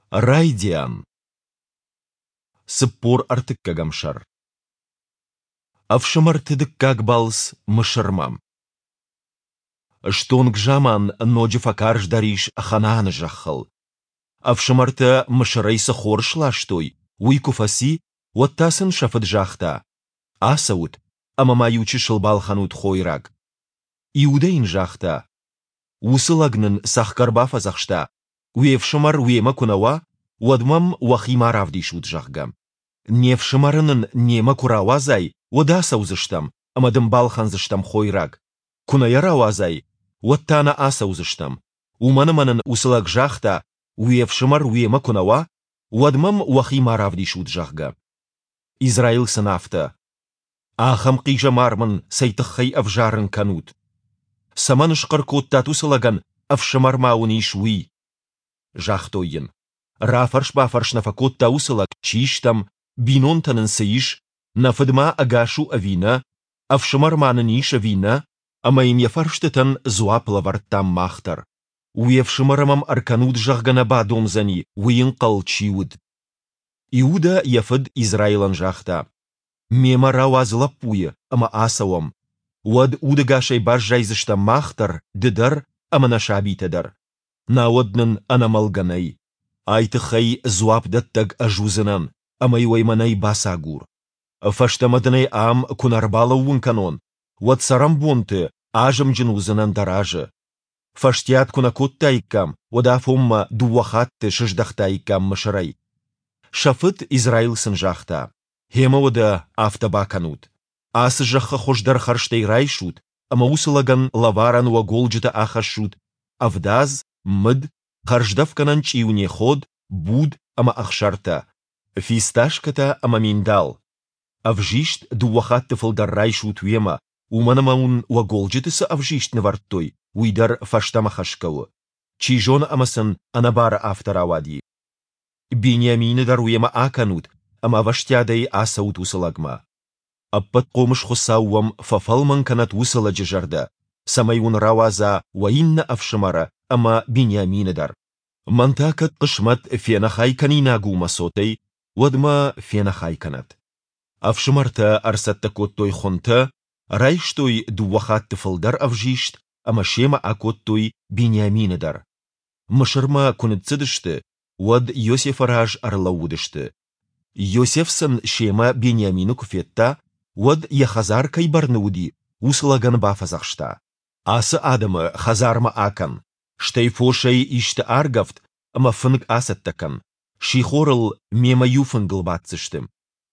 Райдиан. Сыппор артыккагамшар. Авшамартыдыккаг балс мышырмам. Штонг жаман ноджи факарж дариш ханааны жаххал. Авшамарты мышырайсы хоршлаштой, уйкуфаси, уаттасын шафыд жахта. Асаут, амамаючи шылбалханут хойраг. Иудейн жахта. Усылагнын сахкарбафа захшта. Уевшамар уема кунава, уадмам уахимаравдишут жахгам. Невшамарынын нема куравазай, уадасаузыштам, амадым балханзыштам хойраг. Кунаяравазай, уаттана асаузыштам. Уманыманын усылаг жахта, уевшамар уема кунава, уадмам уахимаравдишут жахга. Израил сынафта. Ахам қижамармын сайтықхай авжарын канут. Саманышқар коттат усылаган авшамармауны ишуи. Жахтойын. Рафарш бафарш нафакотта усылаг чиштам, бинонтанын сыиш, нафыдма агашу авина, авшамарманын иш авина, амаим яфарштытан зуаплаварттам махтар. Уевшамарамам арканут жахгана бадомзани, уинқал чиуд. Иуда яфыд Израилан жахта. Мема рауазлапуе, ама асавам. Уад удагашай бажжайзышта махтар, дыдар, ама нашабитадар. Наоднын анамалганай. Айтыхай зуапдаттаг ажузынан, ама юайманай басагур. Фаштамадынай ам кунарбала уынканон. Уад сарамбонты, ажам джинузынан даражы. Фаштиат кунакоттайкам, уадафомма дуахатты шыждахтайкам мышарай. Шафыт Израил сын жахта. Хема ода автобаканут. Асы жаққа хождар харштей райшут, ама усылаган лаваран уаголджыта ахашут. Авдаз, мыд, харждавканан чиуне ход, буд, ама ахшарта. Фисташката ама миндал. Авжишт дуахатты фылдар райшут уема, уманамаун уаголджытысы авжишт навартой, уйдар фаштамахашкавы. Чижон амасын анабара авторавади. Беньямины дар уема аканут, ама ваштядай асаут усылагма. Аппат қомыш хусауам фафалман канат усыла жажарда. Самайун раваза уаинна авшамара, ама Беньяминыдар. Мантакат қышмат фенахайканина гума сотай, уадма фенахайканат. Авшамарта арсатта коттой хонта, райштой дуахатты фылдар авжишт, ама шема акоттой Беньяминыдар. Мышырма кунытцыдышты, уад Йосеф араж арлаудышты. Йосефсын шема Беньямину куфетта, уад яхазар кайбарнуди, усылаган бафазахшта. Асы адымы хазарма акан, штайфошай ишті аргафт, ама фынг асаттакан, шихорыл мема юфынгыл батсыштым.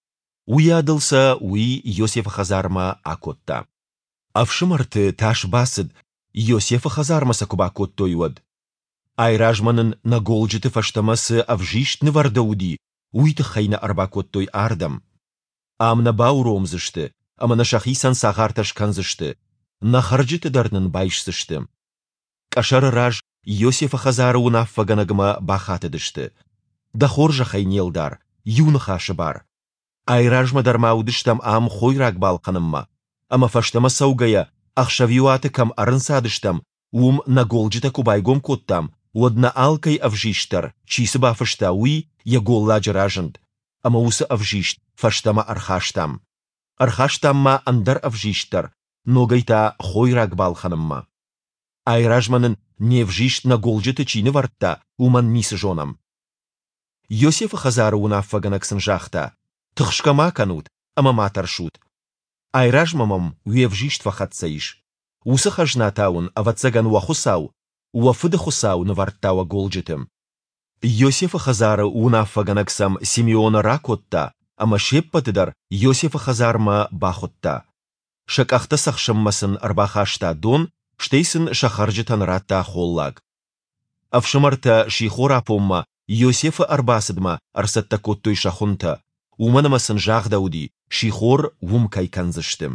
Уядылса уи Йосеф хазарма акотта. Авшымарты таш басыд, Йосеф хазарма сакуба коттой уад. Айражманын наголджыты фаштамасы авжиштны вардауди, уйты хайна арбакоттой ардам. Амна бауромзышты, ама на шахисан сағарташ канзышты, на харджыты дарнын байшсышты. Кашары раж Йосефа хазары унаффаганагыма бахатыдышты. Дахоржа хайнелдар, юны хашы бар. Айражма дармаудыштам ам хойрак балқанымма, ама фаштама саугая, ахшавиуаты кам арынсадыштам, наголджыта кубайгом коттам, уадна алкай авжиштар, чисы бафышта уи, яголла джаражынд. Ама усы авжишт, фаштама архаштам. Архаштамма андар авжиштар, ногайта хойрак балханымма. Айражманын невжишт наголджыты чины вартта, уман мисы жонам. Йосефа хазары унаффаганаксын жахта, тыхшкама канут, ама матаршут. Айражмамам уевжишт вахатсаиш. Усы хажнатаун аватсаган уахусау, уафыды хусау наварттауа голджытым. Йосефа хазары унаффаганаксам Симеона ракотта, ама шеппатыдар Йосефа хазарма бахотта. Шакахта сахшаммасын арбахашта дон, штейсын шахарджытан ратта холлаг. Авшамарта шихора помма Йосефа арбасыдма арсатта коттой шахунта, уманамасын жагдауди, шихор умкай канзыштым.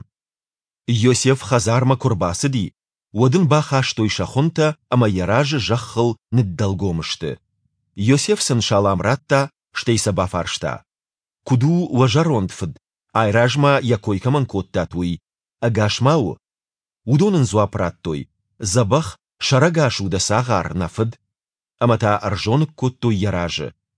Йосеф хазарма курбасыди, уадын бахаштой шахунта, ама яражы жаххыл ниддалгомышты. Йосеф сын шалам ратта, штейса бафаршта. Куду важаронтфыд, айражма якойкаман коттатуй, агашмау. Удонын зуапраттой, забах шарагашу да сагар нафыд, амата аржонок коттой яражы,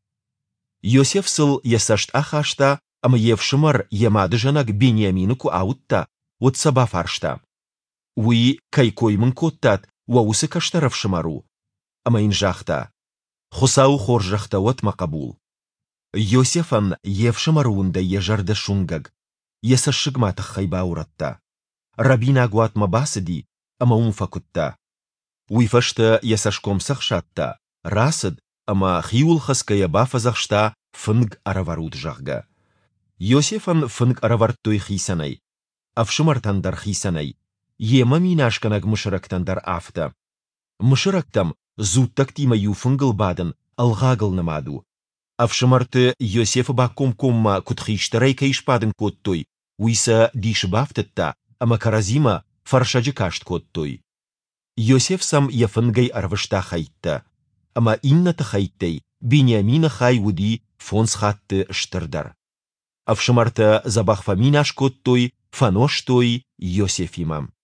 Йосефсыл ясашт ахашта, ама евшымар ямады жанак Бениаминыку аутта, вот саба фаршта. Уи кайкоймын коттат, ваусы каштарав шымару. Ама инжахта. Хусау хоржахта вот макабул. Йосефан евшымаруында ежарды шунгаг. Ясашыгмата хайбауратта. Рабина гуатма басыди, ама умфакутта. Уйфашта ясашком сахшатта. Расыд, ама хиул хаская бафазахшта фынг араварут жахга. Йосефан фынг араварттой хисанай. Авшымартандар хисанай. Ема минашканаг мышырактандар афта. Мышырактам зуттак тима юфынгыл бадын алғагыл намаду. Авшымарты Йосефа ба ком-комма кутхиштарай кайшпадын коттой. Уйса дишбафтытта, ама каразима фаршаджы кашт коттой. Йосеф сам яфынгай арвышта хайтта. Ама инната хайттай, Бениамина хай уди фонс хатты штырдар. Авшымарта забахфа минаш коттой, фаноштой Йосеф имам.